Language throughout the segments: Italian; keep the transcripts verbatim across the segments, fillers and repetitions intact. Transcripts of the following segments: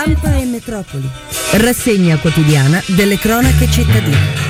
Stampa e Metropoli. Rassegna quotidiana delle cronache cittadine.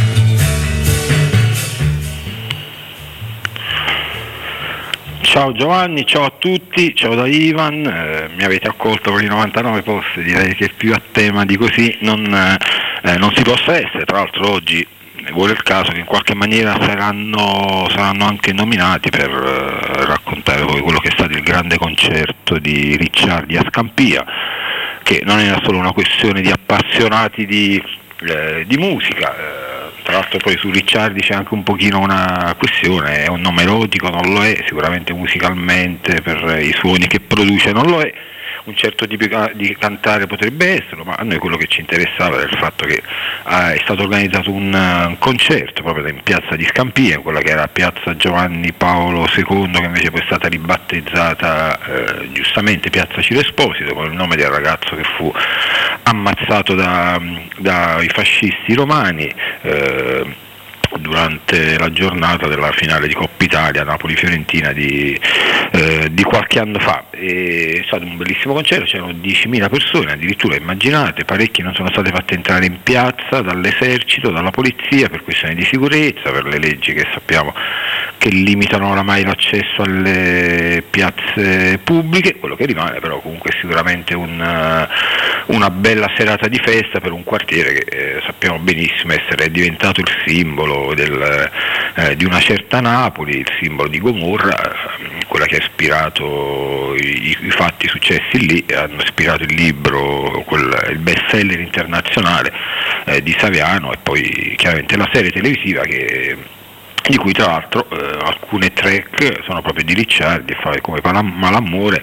Ciao Giovanni, ciao a tutti, ciao da Ivan, eh, mi avete accolto con i novantanove posti, direi che più a tema di così non, eh, non si possa essere. Tra l'altro oggi vuole il caso che in qualche maniera saranno, saranno anche nominati per eh, raccontare poi quello che è stato il grande concerto di Ricciardi a Scampia, che non era solo una questione di appassionati di, eh, di musica. Eh, Tra l'altro poi su Ricciardi c'è anche un pochino una questione, è un nome erotico, non lo è, sicuramente musicalmente per i suoni che produce non lo è, un certo tipo di cantare potrebbe esserlo, ma a noi quello che ci interessava era il fatto che ah, è stato organizzato un, un concerto proprio in piazza di Scampia, quella che era piazza Giovanni Paolo secondo, che invece poi è stata ribattezzata eh, giustamente piazza Ciro Esposito, con il nome del ragazzo che fu ammazzato da, dai fascisti romani eh, durante la giornata della finale di Coppa Italia Napoli-Fiorentina di, eh, di qualche anno fa. È stato un bellissimo concerto, c'erano diecimila persone, addirittura immaginate, parecchi non sono state fatte entrare in piazza dall'esercito, dalla polizia per questioni di sicurezza, per le leggi che sappiamo che limitano oramai l'accesso alle piazze pubbliche. Quello che rimane però comunque è sicuramente un, una bella serata di festa per un quartiere che eh, sappiamo benissimo essere diventato il simbolo Del, eh, di una certa Napoli, il simbolo di Gomorra, eh, quella che ha ispirato i, i fatti successi lì, hanno ispirato il libro, quel, il best seller internazionale eh, di Saviano, e poi chiaramente la serie televisiva che, di cui tra l'altro eh, alcune track sono proprio di Ricciardi, come Malamore,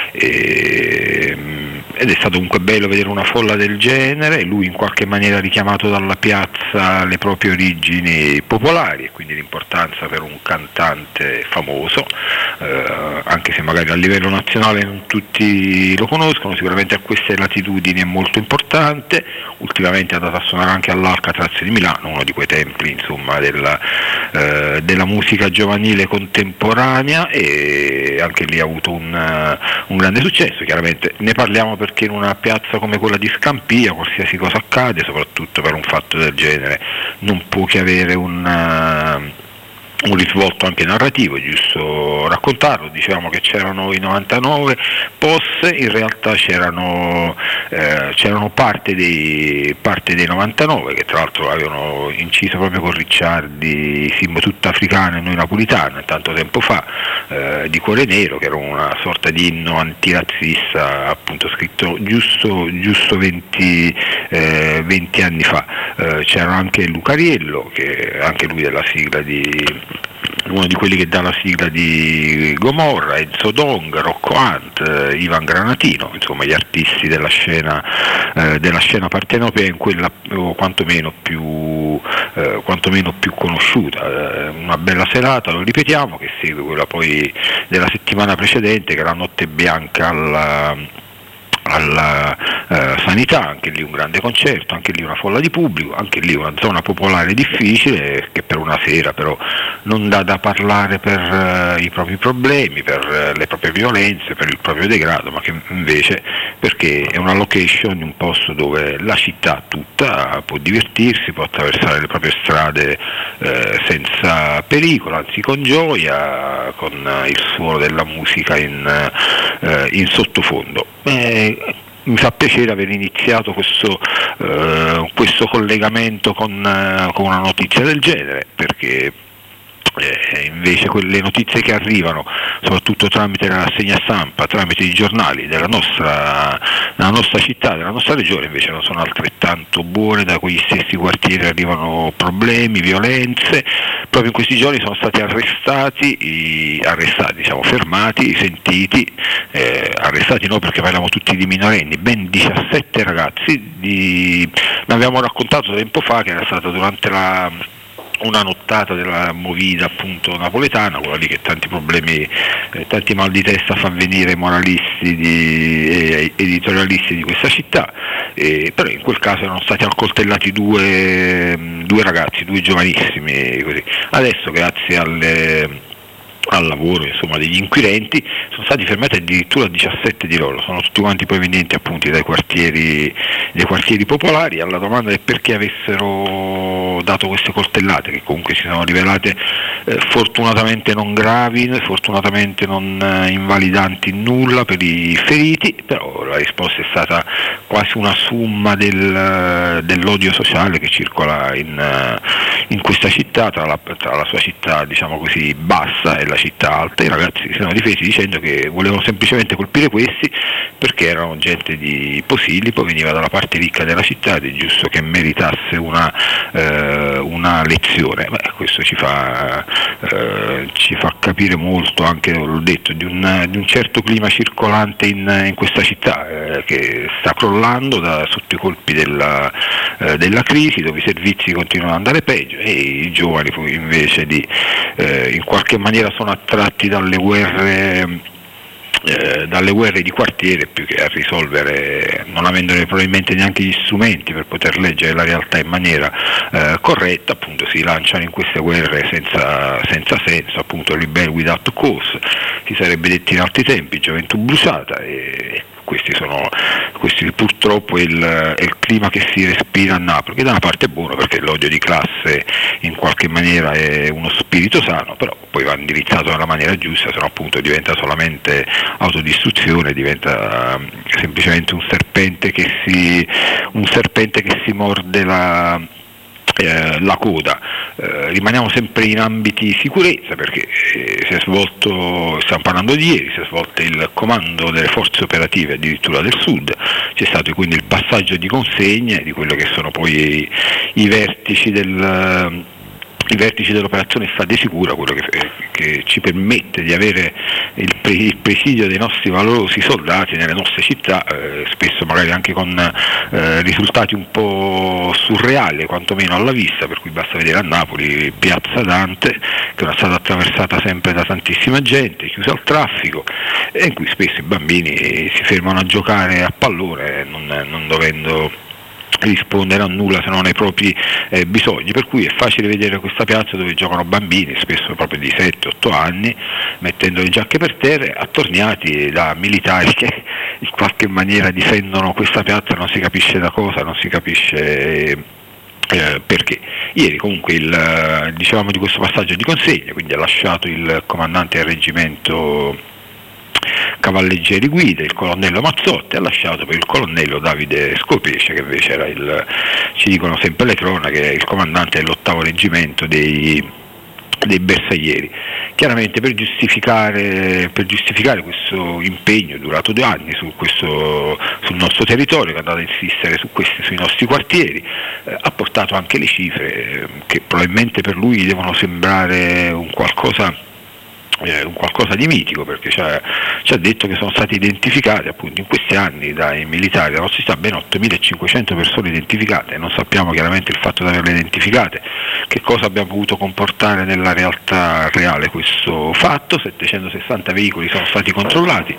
e, ed è stato comunque bello vedere una folla del genere, lui in qualche maniera ha richiamato dalla piazza alle proprie origini popolari e quindi l'importanza per un cantante famoso, eh, anche se magari a livello nazionale non tutti lo conoscono, sicuramente a queste latitudini è molto importante. Ultimamente è andato a suonare anche all'Alcatraz di Milano, uno di quei templi insomma della eh, della musica giovanile contemporanea, e anche lì ha avuto un, uh, un grande successo. Chiaramente ne parliamo perché in una piazza come quella di Scampia qualsiasi cosa accade, soprattutto per un fatto del genere, non può che avere un, uh, un risvolto anche narrativo, è giusto raccontarlo. Dicevamo che c'erano i novantanove posse, in realtà c'erano, eh, c'erano parte dei, parte dei novantanove che tra l'altro avevano inciso proprio con Ricciardi Simbo tutta africana e noi napolitana tanto tempo fa, eh, di Cuore Nero, che era una sorta di inno antirazzista appunto scritto giusto, giusto venti, eh, venti anni fa. Eh, c'era anche Lucariello, che anche lui della sigla di uno di quelli che dà la sigla di Gomorra, Enzo Dong, Rocco Hunt, eh, Ivan Granatino, insomma gli artisti della scena, eh, della scena partenopea, in quella o quantomeno più, eh, quantomeno più conosciuta. Eh, una bella serata, lo ripetiamo, che segue quella poi della settimana precedente, che era Notte Bianca alla alla eh, sanità, anche lì un grande concerto, anche lì una folla di pubblico, anche lì una zona popolare difficile che per una sera però non dà da parlare per eh, i propri problemi, per eh, le proprie violenze, per il proprio degrado, ma che invece perché è una location di un posto dove la città tutta può divertirsi, può attraversare le proprie strade eh, senza pericolo, anzi con gioia, con eh, il suono della musica in, eh, in sottofondo. Eh, mi fa piacere aver iniziato questo, eh, questo collegamento con, eh, con una notizia del genere, perché Eh, invece quelle notizie che arrivano soprattutto tramite la rassegna stampa, tramite i giornali della nostra, della nostra città, della nostra regione, invece non sono altrettanto buone. Da quegli stessi quartieri arrivano problemi, violenze. Proprio in questi giorni sono stati arrestati, i, arrestati diciamo fermati, sentiti, eh, arrestati no perché parliamo tutti di minorenni, ben diciassette ragazzi, di, l'abbiamo raccontato tempo fa che era stata durante la una nottata della movida appunto napoletana, quella lì che tanti problemi, eh, tanti mal di testa fa venire moralisti di, e editorialisti di questa città, eh, però in quel caso erano stati accoltellati due, due ragazzi, due giovanissimi così. Adesso grazie alle al lavoro, insomma, degli inquirenti. Sono stati fermati addirittura diciassette di loro, sono tutti quanti provenienti appunto dai quartieri, dai quartieri popolari. Alla domanda del perché avessero dato queste coltellate, che comunque si sono rivelate eh, fortunatamente non gravi, fortunatamente non eh, invalidanti in nulla per i feriti, però la risposta è stata quasi una summa del, dell'odio sociale che circola in, in questa città, tra la, tra la sua città, diciamo così, bassa e la città alta. I ragazzi si sono difesi dicendo che volevano semplicemente colpire questi perché erano gente di Posillipo, veniva dalla parte ricca della città ed è giusto che meritasse una, eh, una lezione. Beh, questo ci fa, eh, ci fa capire molto anche, l'ho detto, di un, di un certo clima circolante in, in questa città eh, che sta crollando da, sotto i colpi della, eh, della crisi, dove i servizi continuano ad andare peggio e i giovani poi invece di eh, in qualche maniera sono attratti dalle guerre eh, dalle guerre di quartiere più che a risolvere, non avendone probabilmente neanche gli strumenti per poter leggere la realtà in maniera eh, corretta, appunto si lanciano in queste guerre senza, senza senso, appunto rebel without cause, si sarebbe detto in altri tempi, gioventù bruciata. E questi sono questi purtroppo è il, è il clima che si respira a Napoli, che da una parte è buono perché l'odio di classe in qualche maniera è uno spirito sano, però poi va indirizzato nella maniera giusta, se no appunto diventa solamente autodistruzione, diventa uh, semplicemente un serpente che si un serpente che si morde la Eh, la coda. Eh, rimaniamo sempre in ambiti di sicurezza perché eh, si è svolto, stiamo parlando di ieri, si è svolto il comando delle forze operative addirittura del sud, c'è stato quindi il passaggio di consegne di quello che sono poi i, i vertici del i vertici dell'operazione Stade Sicura, quello che, che ci permette di avere il, pre, il presidio dei nostri valorosi soldati nelle nostre città, eh, spesso magari anche con eh, risultati un po' surreali, quantomeno alla vista, per cui basta vedere a Napoli Piazza Dante, che è una strada attraversata sempre da tantissima gente, chiusa al traffico, e in cui spesso i bambini si fermano a giocare a pallone non, non dovendo rispondere a nulla se non ai propri eh, bisogni, per cui è facile vedere questa piazza dove giocano bambini, spesso proprio di sette otto anni, mettendo le giacche per terra, attorniati da militari che in qualche maniera difendono questa piazza, non si capisce da cosa, non si capisce Eh, perché. Ieri comunque il, dicevamo di questo passaggio di consegna, quindi ha lasciato il comandante del reggimento cavalleggeri guida, il colonnello Mazzotti, ha lasciato per il colonnello Davide Scopesce, che invece era il, ci dicono sempre le cronache, il comandante dell'ottavo reggimento dei, dei bersaglieri. Chiaramente per giustificare, per giustificare questo impegno durato due anni su questo, sul nostro territorio, che è andato a insistere su questi, sui nostri quartieri, eh, ha portato anche le cifre eh, che probabilmente per lui devono sembrare un qualcosa Eh, un qualcosa di mitico, perché ci ha, ci ha detto che sono state identificate appunto in questi anni dai militari della nostra città ben ottomilacinquecento persone identificate. Non sappiamo chiaramente il fatto di averle identificate, che cosa abbia potuto comportare nella realtà reale questo fatto. Settecentosessanta veicoli sono stati controllati,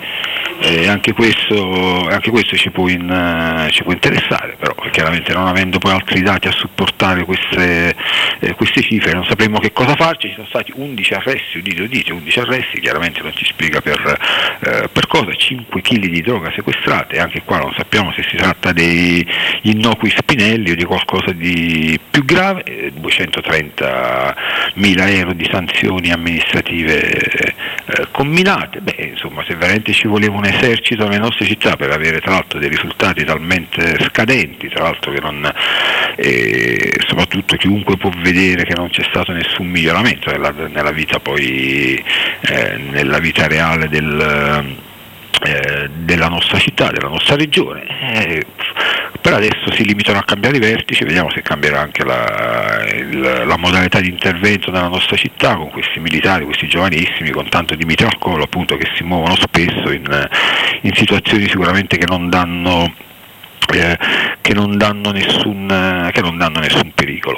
e anche questo, anche questo ci può, in, ci può interessare, però chiaramente non avendo poi altri dati a supportare queste, eh, queste cifre non sapremo che cosa farci. Ci sono stati undici arresti, udite udite, undici arresti, chiaramente non ci spiega per, eh, per cosa, cinque chili di droga sequestrate, anche qua non sappiamo se si tratta degli innocui spinelli o di qualcosa di più grave, eh, duecentotrentamila euro di sanzioni amministrative eh, combinate. Beh, insomma, se veramente ci voleva un esercito nelle nostre città per avere tra l'altro dei risultati talmente scadenti, tra l'altro che non eh, soprattutto chiunque può vedere che non c'è stato nessun miglioramento nella, nella vita poi Eh, nella vita reale del, eh, della nostra città, della nostra regione. Eh, per adesso si limitano a cambiare i vertici, vediamo se cambierà anche la, il, la modalità di intervento nella nostra città con questi militari, questi giovanissimi con tanto di mitra al collo, appunto, che si muovono spesso in, in situazioni sicuramente che non danno Eh, che non danno nessun che non danno nessun pericolo.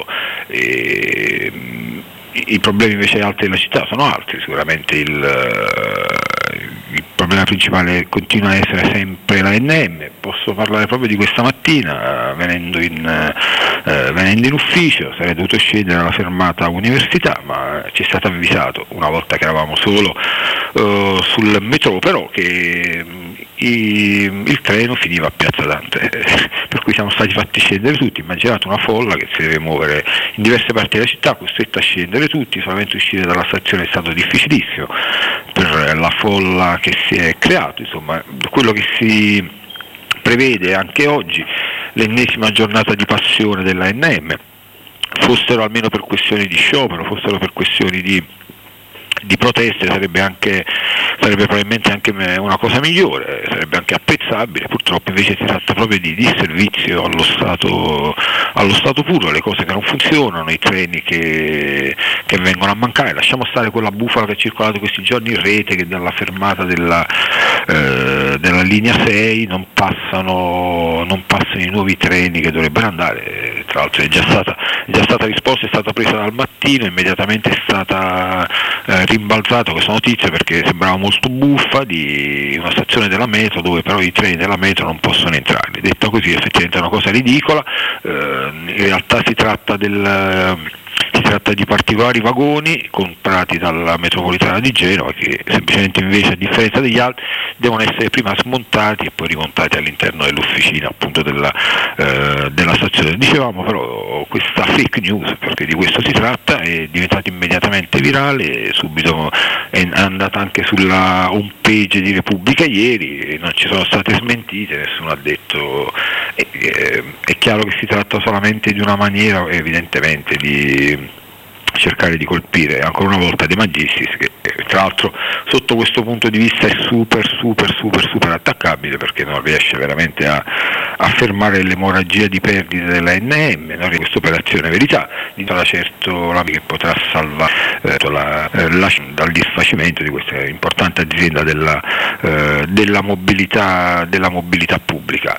E, i problemi invece altri della città sono altri, sicuramente il, il problema principale continua a essere sempre la N M. Posso parlare proprio di questa mattina, venendo in, eh, venendo in ufficio, sarei dovuto scendere alla fermata università, ma ci è stato avvisato, una volta che eravamo solo eh, sul metro, però che i, il treno finiva a Piazza Dante, per cui siamo stati fatti scendere tutti. Immaginate una folla che si deve muovere in diverse parti della città, costretta a scendere tutti, solamente uscire dalla stazione è stato difficilissimo per la folla che si è creato. Insomma, quello che si prevede anche oggi, l'ennesima giornata di passione della N M, fossero almeno per questioni di sciopero, fossero per questioni di di proteste, sarebbe anche sarebbe probabilmente anche una cosa migliore, sarebbe anche apprezzabile. Purtroppo invece si tratta proprio di disservizio allo Stato, allo Stato puro, le cose che non funzionano, i treni che, che vengono a mancare. Lasciamo stare quella bufala che è circolato questi giorni in rete, che dalla fermata della, eh, della linea sei non passano, non passano i nuovi treni che dovrebbero andare. Tra l'altro è già stata, è già stata risposta, è stata presa dal mattino, immediatamente è stata eh, rimbalzata questa notizia perché sembrava molto buffa, di una stazione della metro dove però i treni della metro non possono entrare. Detto così, effettivamente è una cosa ridicola. Eh, in realtà si tratta del Si tratta di particolari vagoni comprati dalla metropolitana di Genova che semplicemente, invece, a differenza degli altri, devono essere prima smontati e poi rimontati all'interno dell'officina appunto della, eh, della stazione. Dicevamo però questa fake news, perché di questo si tratta, è diventata immediatamente virale, subito è andata anche sulla home page di Repubblica ieri, non ci sono state smentite, nessuno ha detto. È, è, è chiaro che si tratta solamente di una maniera evidentemente di cercare di colpire ancora una volta De Magistris, che tra l'altro sotto questo punto di vista è super super super super attaccabile, perché non riesce veramente a, a fermare l'emorragia di perdite della N M, non riesce questa operazione Verità, di sarà certo la che potrà salvare eh, la, eh, la, dal disfacimento di questa importante azienda della, eh, della mobilità della mobilità pubblica.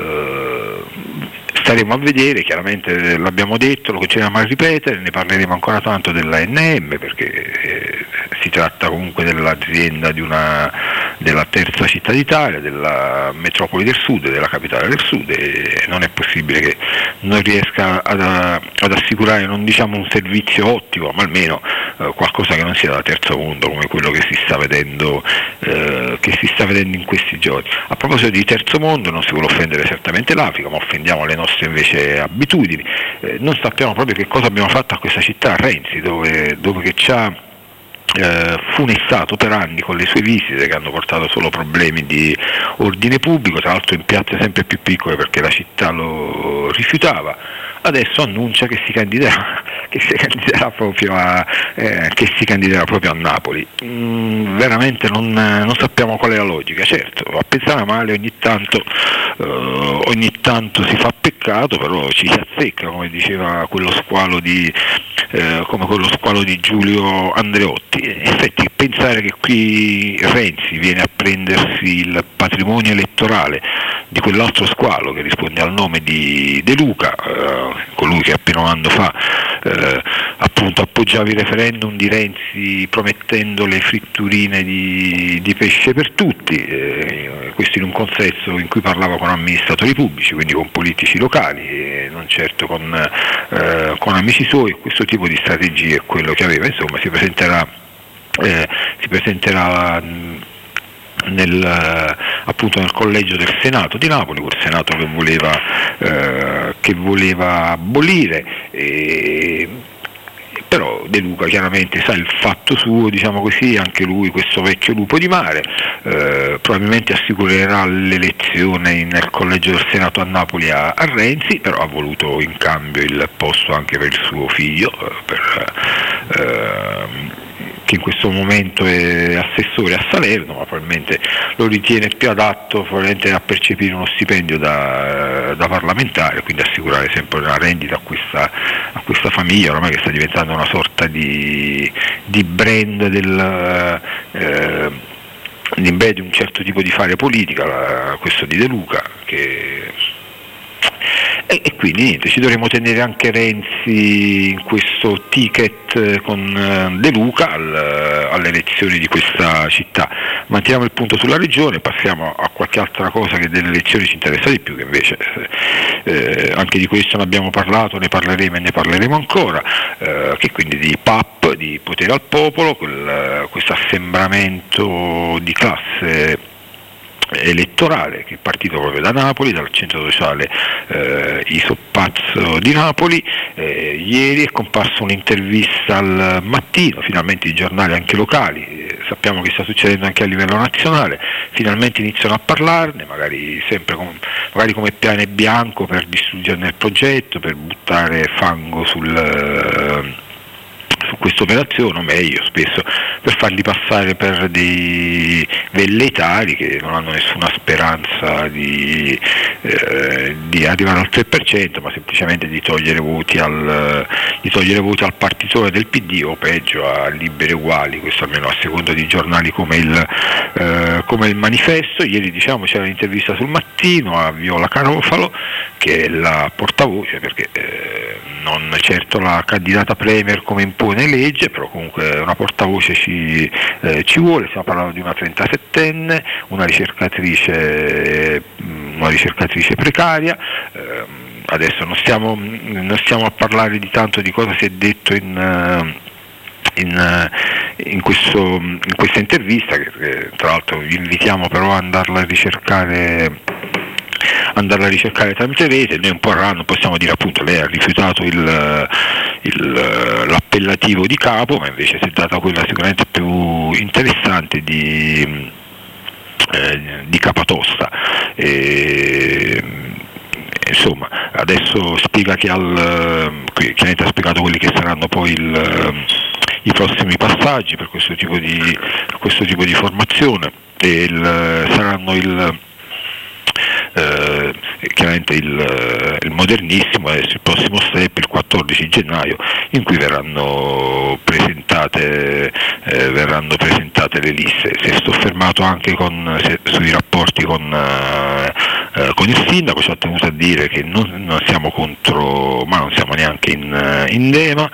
Eh, Staremo a vedere, chiaramente l'abbiamo detto, lo continuiamo a ripetere, ne parleremo ancora tanto della N M, perché eh, si tratta comunque dell'azienda di una, della terza città d'Italia, della metropoli del sud, della capitale del sud, e non è possibile che non riesca ad, ad assicurare, non diciamo un servizio ottimo, ma almeno eh, qualcosa che non sia da terzo mondo, come quello che si sta vedendo, eh, che si sta vedendo in questi giorni. A proposito di terzo mondo, non si vuole offendere certamente l'Africa, ma offendiamo le nostre invece abitudini. Eh, non sappiamo proprio che cosa abbiamo fatto a questa città, a Renzi, dove, dove che ci ha eh, funestato per anni con le sue visite che hanno portato solo problemi di ordine pubblico, tra l'altro in piazze sempre più piccole perché la città lo rifiutava. Adesso annuncia che si candiderà, che si candiderà proprio a, eh, che si candiderà proprio a Napoli. Mm, veramente non, non sappiamo qual è la logica. Certo, a pensare male ogni tanto, eh, ogni tanto si fa peccato, però ci si azzecca, come diceva quello squalo di, eh, come quello squalo di Giulio Andreotti. In effetti, pensare che qui Renzi viene a prendersi il patrimonio elettorale di quell'altro squalo che risponde al nome di De Luca, eh, colui che appena un anno fa eh, appunto appoggiava il referendum di Renzi promettendo le fritturine di, di pesce per tutti, eh, questo in un consesso in cui parlava con amministratori pubblici, quindi con politici locali, e non certo con, eh, con amici suoi. Questo tipo di strategia è quello che aveva. Insomma, si presenterà eh, si presenterà mh, Nel, appunto nel collegio del Senato di Napoli, quel Senato che voleva, eh, che voleva abolire, e, però De Luca chiaramente sa il fatto suo, diciamo così, anche lui, questo vecchio lupo di mare, eh, probabilmente assicurerà l'elezione nel collegio del Senato a Napoli a, a Renzi, però ha voluto in cambio il posto anche per il suo figlio, eh, per, eh, che in questo momento è assessore a Salerno, ma probabilmente lo ritiene più adatto probabilmente a percepire uno stipendio da, da parlamentare, quindi assicurare sempre una rendita a questa, a questa famiglia, ormai che sta diventando una sorta di, di brand del, eh, di, di un certo tipo di fare politica, la, questo di De Luca, che e, e quindi niente, ci dovremo tenere anche Renzi in questo ticket con De Luca al, alle elezioni di questa città. Manteniamo il punto sulla regione, passiamo a qualche altra cosa che delle elezioni ci interessa di più, che invece eh, anche di questo ne abbiamo parlato, ne parleremo e ne parleremo ancora, eh, che quindi di P A P, di potere al popolo, quel, questo assembramento di classe elettorale che è partito proprio da Napoli, dal centro sociale eh, Isoppazzo di Napoli. Eh, ieri è comparsa un'intervista al Mattino, finalmente i giornali anche locali, eh, sappiamo che sta succedendo anche a livello nazionale, finalmente iniziano a parlarne, magari sempre com- magari come piane bianco per distruggerne il progetto, per buttare fango sul eh, su questa operazione, o meglio spesso per farli passare per dei velleitari che non hanno nessuna speranza di, eh, di arrivare al tre per cento, ma semplicemente di togliere voti al, di togliere voti al partitore del P D, o peggio a Liberi Uguali, questo almeno a seconda di giornali come il, eh, come il Manifesto. Ieri diciamo c'era un'intervista sul Mattino a Viola Carofalo, che è la portavoce, perché eh, non certo la candidata premier come impone legge, però comunque una portavoce ci, eh, ci vuole. Stiamo parlando di una trentasettenne, una ricercatrice, una ricercatrice precaria. Eh, adesso non stiamo, non stiamo a parlare di tanto di cosa si è detto in, in, in, questo, in questa intervista, che, che tra l'altro vi invitiamo però ad andarla a ricercare andarla a ricercare tramite rete. Noi un po' non possiamo dire, appunto, lei ha rifiutato il, il, l'appellativo di capo, ma invece si è data quella sicuramente più interessante di, eh, di capatosta. E, insomma, adesso spiega che al chiaramente ha spiegato quelli che saranno poi il, i prossimi passaggi per questo tipo di, per questo tipo di formazione, e il, saranno il Eh, chiaramente il, il modernissimo, adesso il prossimo step il quattordici gennaio, in cui verranno presentate eh, verranno presentate le liste. Si è soffermato anche con, se, sui rapporti con, eh, con il sindaco, ci ha tenuto a dire che non, non siamo contro, ma non siamo neanche in, in Dema,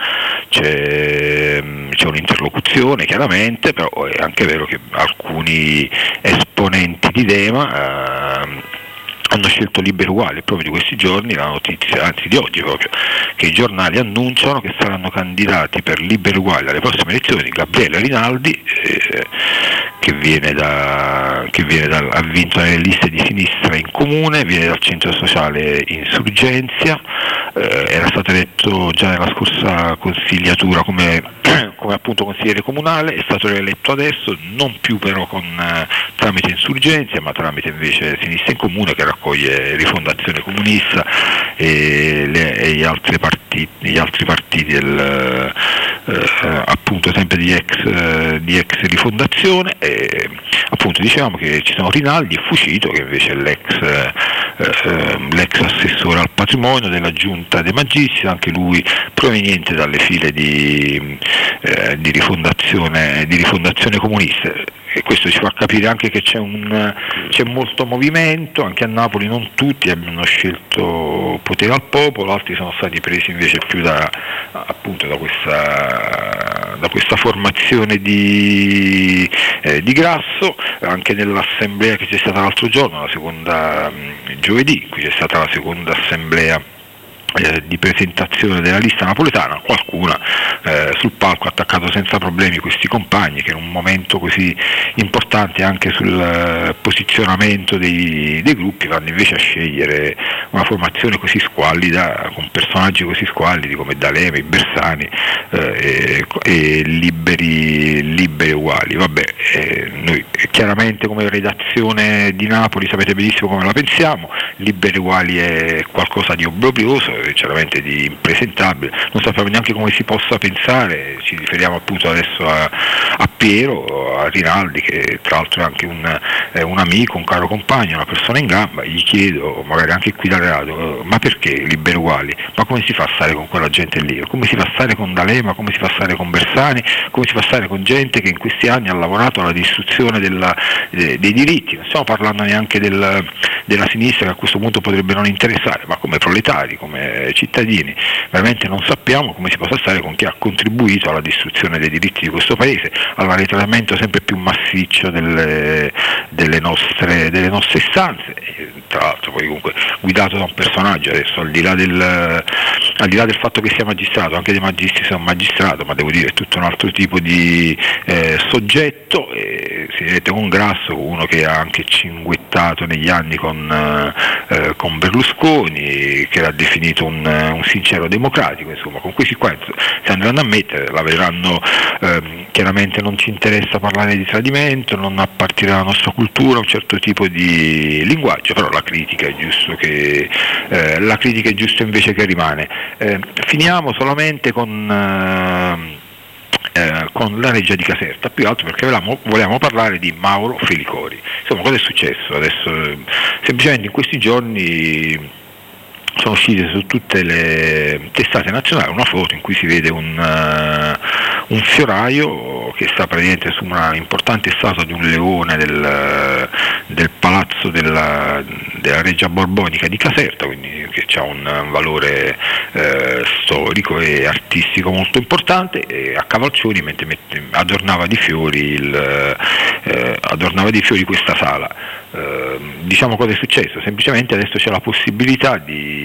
c'è, c'è un'interlocuzione chiaramente, però è anche vero che alcuni esponenti di Dema eh, hanno scelto Liberi Uguali. Proprio di questi giorni la notizia, anzi di oggi proprio, che i giornali annunciano che saranno candidati per Liberi Uguali alle prossime elezioni Gabriele Rinaldi, eh, che viene da, che viene da, ha vinto nelle liste di sinistra in comune, viene dal centro sociale Insurgenzia, eh, era stato eletto già nella scorsa consigliatura come, come appunto consigliere comunale, è stato rieletto adesso, non più però con, eh, tramite Insurgenzia, ma tramite invece Sinistra in Comune, che raccoglie Rifondazione Comunista e, le, e gli altri partiti, gli altri partiti del, eh, appunto sempre di ex, eh, di ex Rifondazione. E, appunto dicevamo che ci sono Rinaldi e Fucito, che invece è l'ex, eh, l'ex assessore al patrimonio della Giunta dei Magistrati, anche lui proveniente dalle file di, eh, di, rifondazione, di rifondazione comunista. E questo ci fa capire anche che c'è, un, c'è molto movimento, anche a Napoli non tutti hanno scelto potere al popolo, altri sono stati presi invece più da, appunto, da, questa, da questa formazione di, eh, di Grasso. Anche nell'assemblea che c'è stata l'altro giorno, la seconda giovedì, in cui c'è stata la seconda assemblea Eh, di presentazione della lista napoletana, qualcuna eh, sul palco ha attaccato senza problemi questi compagni, che in un momento così importante anche sul eh, posizionamento dei, dei gruppi vanno invece a scegliere una formazione così squallida, con personaggi così squallidi come D'Alema, Bersani eh, e, e liberi, liberi uguali. Vabbè, eh, noi chiaramente come redazione di Napoli sapete benissimo come la pensiamo. Liberi uguali è qualcosa di obbrobrioso, sinceramente di impresentabile, non sappiamo neanche come si possa pensare. Ci riferiamo appunto adesso a, a Piero, a Rinaldi, che tra l'altro è anche un, eh, un amico, un caro compagno, una persona in gamba. Gli chiedo, magari anche qui da radio, ma perché Liberi Uguali? Ma come si fa a stare con quella gente lì? Come si fa a stare con D'Alema? Come si fa a stare con Bersani? Come si fa a stare con gente che in questi anni ha lavorato alla distruzione della, eh, dei diritti? Non stiamo parlando neanche del, della sinistra che a questo punto potrebbe non interessare, ma come proletari, come cittadini, veramente non sappiamo come si possa stare con chi ha contribuito alla distruzione dei diritti di questo paese, all'arretramento sempre più massiccio delle, delle, nostre, delle nostre istanze, e, tra l'altro poi comunque guidato da un personaggio, adesso al di là del, al di là del fatto che sia magistrato, anche dei magisti sia un magistrato, ma devo dire è tutto un altro tipo di eh, soggetto, e si vede con Grasso, uno che ha anche cinguettato negli anni con, eh, con Berlusconi, che l'ha definito un, un sincero democratico, insomma con questi qua si andranno a mettere, la vedranno, ehm, chiaramente non ci interessa parlare di tradimento, non appartiene alla nostra cultura un certo tipo di linguaggio, però la critica è giusto che eh, la critica è giusto invece che rimane. Eh, finiamo solamente con eh, Eh, con la Reggia di Caserta, più altro perché volevamo, volevamo parlare di Mauro Felicori. Insomma, cosa è successo adesso? Eh, semplicemente in questi giorni sono uscite su tutte le testate nazionali una foto in cui si vede un, uh, un fioraio che sta praticamente su una importante statua di un leone del, del palazzo della, della Reggia Borbonica di Caserta, quindi che ha un, un valore eh, storico e artistico molto importante, e a Cavalcioni mentre mette, adornava di fiori il, eh, adornava di fiori questa sala. Eh, diciamo cosa è successo? Semplicemente adesso c'è la possibilità di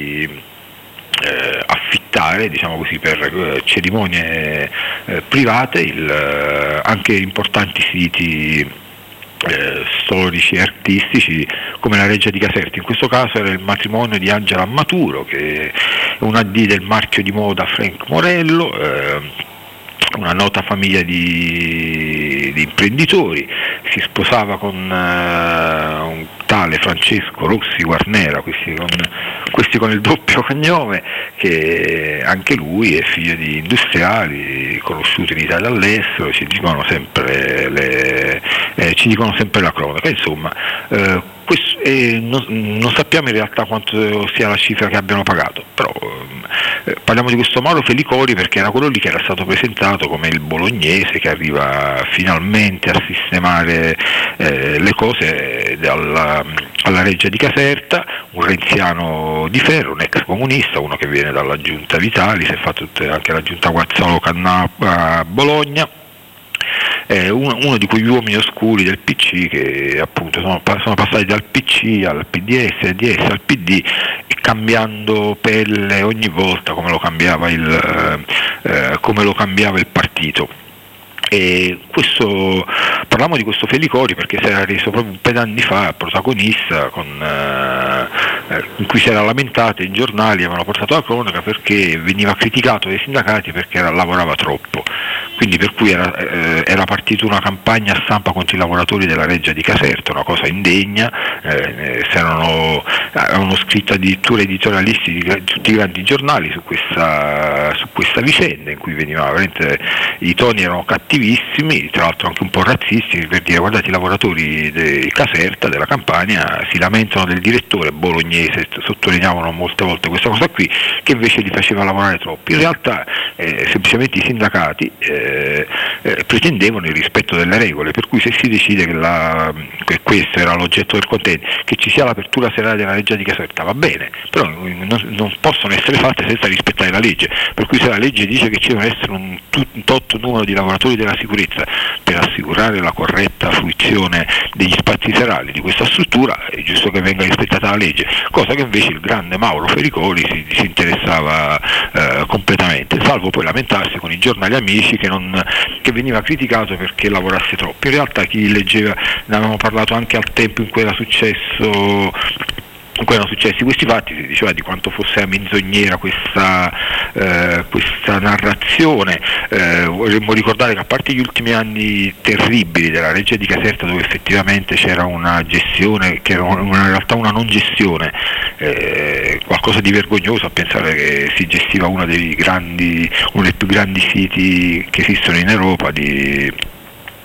Eh, affittare, diciamo così, per eh, cerimonie eh, private il, eh, anche importanti siti eh, storici e artistici come la Reggia di Caserta. In questo caso era il matrimonio di Angela Maturo, che è una D del marchio di moda Frank Morello, eh, una nota famiglia di, di imprenditori, si sposava con uh, un tale Francesco Rossi Guarnera, questi con, questi con il doppio cognome, che anche lui è figlio di industriali conosciuti in Italia e all'estero, ci dicono sempre, le, eh, ci dicono sempre la cronaca, insomma. Uh, Questo, eh, non, non sappiamo in realtà quanto sia la cifra che abbiano pagato, però eh, parliamo di questo Mauro Felicori perché era quello lì che era stato presentato come il bolognese che arriva finalmente a sistemare eh, le cose alla, alla Reggia di Caserta, un renziano di ferro, un ex comunista, uno che viene dalla giunta Vitali, si è fatto anche la giunta Guazzolo Canna a Bologna. È uno, uno di quegli uomini oscuri del P C che appunto sono, sono passati dal P C al P D S, al D S al P D, e cambiando pelle ogni volta come lo cambiava il, eh, come lo cambiava il partito. E questo, parliamo di questo Felicori perché si era reso proprio un paio d'anni fa protagonista con, eh, in cui si era lamentato, i giornali avevano portato la cronaca perché veniva criticato dai sindacati perché era, lavorava troppo, quindi per cui era, eh, era partita una campagna stampa contro i lavoratori della Reggia di Caserta, una cosa indegna, eh, erano, avevano scritto addirittura editorialisti di tutti i grandi giornali su questa, su questa vicenda in cui veniva veramente, i toni erano cattivi, tra l'altro anche un po' razzisti, per dire guardate i lavoratori di Caserta, della Campania, si lamentano del direttore bolognese, sottolineavano molte volte questa cosa qui, che invece li faceva lavorare troppo. In realtà eh, semplicemente i sindacati eh, eh, pretendevano il rispetto delle regole, per cui se si decide che, la, che questo era l'oggetto del contento, che ci sia l'apertura serale della Reggia di Caserta, va bene, però non, non possono essere fatte senza rispettare la legge, per cui se la legge dice che ci deve essere un, un tot numero di lavoratori della sicurezza per assicurare la corretta fruizione degli spazi serali di questa struttura, è giusto che venga rispettata la legge, cosa che invece il grande Mauro Felicori si, si interessava eh, completamente, salvo poi lamentarsi con i giornali amici che, non, che veniva criticato perché lavorasse troppo. In realtà chi leggeva, ne avevamo parlato anche al tempo in cui era successo in cui erano successi questi fatti, si diceva di quanto fosse menzognera questa, eh, questa narrazione. Eh, vorremmo ricordare che a parte gli ultimi anni terribili della Reggia di Caserta, dove effettivamente c'era una gestione che era una, in realtà una non gestione, eh, qualcosa di vergognoso a pensare che si gestiva uno dei grandi, uno dei più grandi siti che esistono in Europa di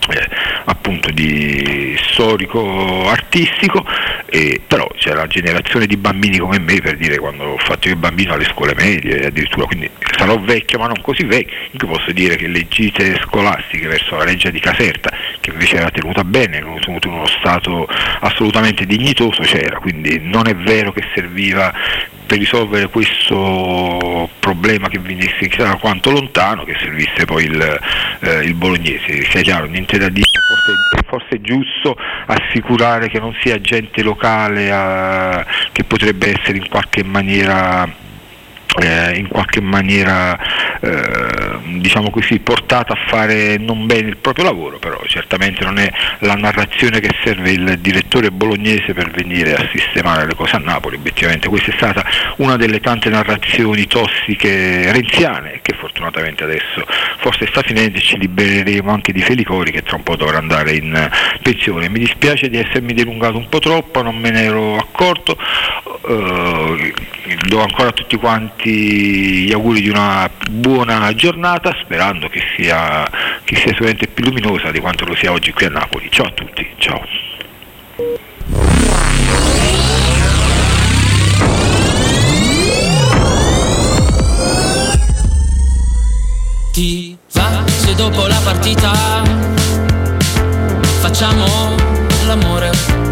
Eh, appunto di storico artistico, eh, però c'è la generazione di bambini come me, per dire, quando ho fatto io bambino alle scuole medie addirittura, quindi sarò vecchio ma non così vecchio, in cui posso dire che le gite scolastiche verso la Reggia di Caserta, che invece era tenuta bene, era tenuta in uno stato assolutamente dignitoso, c'era, quindi non è vero che serviva per risolvere questo problema che venisse chissà quanto lontano, che servisse poi il, eh, il bolognese. Sia chiaro, niente da dire, forse, forse è giusto assicurare che non sia gente locale a, che potrebbe essere in qualche maniera Eh, in qualche maniera eh, diciamo così portata a fare non bene il proprio lavoro, però certamente non è la narrazione che serve il direttore bolognese per venire a sistemare le cose a Napoli. Obiettivamente questa è stata una delle tante narrazioni tossiche renziane, che fortunatamente adesso forse sta finendo e ci libereremo anche di Felicori, che tra un po' dovrà andare in pensione. Mi dispiace di essermi dilungato un po' troppo, non me ne ero accorto. Uh, do ancora a tutti quanti gli auguri di una buona giornata, sperando che sia, che sia sicuramente più luminosa di quanto lo sia oggi qui a Napoli. Ciao a tutti, ciao. Ti va se dopo la partita facciamo l'amore?